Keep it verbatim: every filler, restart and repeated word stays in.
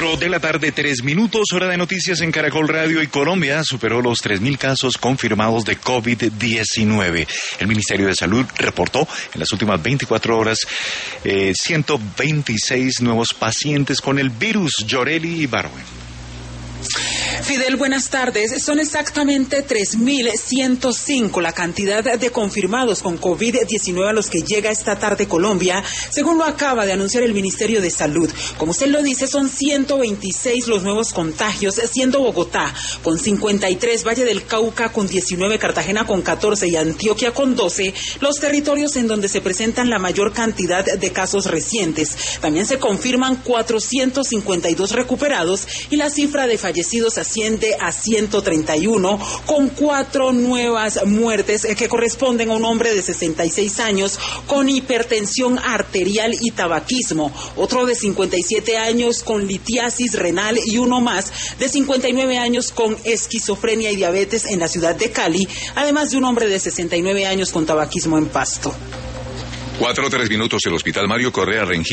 Cuatro de la tarde, tres minutos, hora de noticias en Caracol Radio, y Colombia superó los tres mil casos confirmados de COVID diecinueve. El Ministerio de Salud reportó en las últimas veinticuatro horas eh, ciento veintiséis nuevos pacientes con el virus. Yoreli Ibargüen. Fidel, buenas tardes. Son exactamente tres mil ciento cinco la cantidad de confirmados con COVID diecinueve a los que llega esta tarde Colombia, según lo acaba de anunciar el Ministerio de Salud. Como usted lo dice, son ciento veintiséis los nuevos contagios, siendo Bogotá con cincuenta y tres, Valle del Cauca con diecinueve, Cartagena con catorce y Antioquia con doce, los territorios en donde se presentan la mayor cantidad de casos recientes. También se confirman cuatrocientos cincuenta y dos recuperados y la cifra de fallecidos asciende a ciento treinta y uno, con cuatro nuevas muertes que corresponden a un hombre de sesenta y seis años con hipertensión arterial y tabaquismo, otro de cincuenta y siete años con litiasis renal y uno más de cincuenta y nueve años con esquizofrenia y diabetes en la ciudad de Cali, además de un hombre de sesenta y nueve años con tabaquismo en Pasto. Cuatro, tres minutos, el Hospital Mario Correa Rengifo